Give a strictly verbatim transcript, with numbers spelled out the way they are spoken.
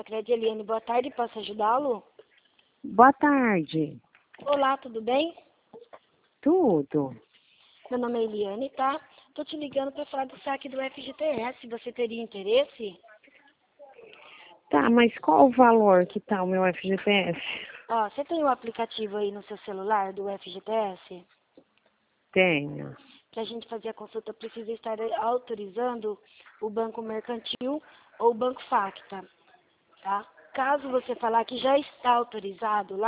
Sicredi, Eliane, boa tarde, posso ajudá-lo? Boa tarde. Olá, tudo bem? Tudo. Meu nome é Eliane, tá? Tô te ligando para falar do saque do F G T S, você teria interesse? Tá, mas qual o valor que tá o meu F G T S? Ó, você tem o aplicativo aí no seu celular do F G T S? Tenho. Para a gente fazer a consulta, precisa estar autorizando o Banco Mercantil ou o Banco Facta, tá? Caso você falar que já está autorizado lá,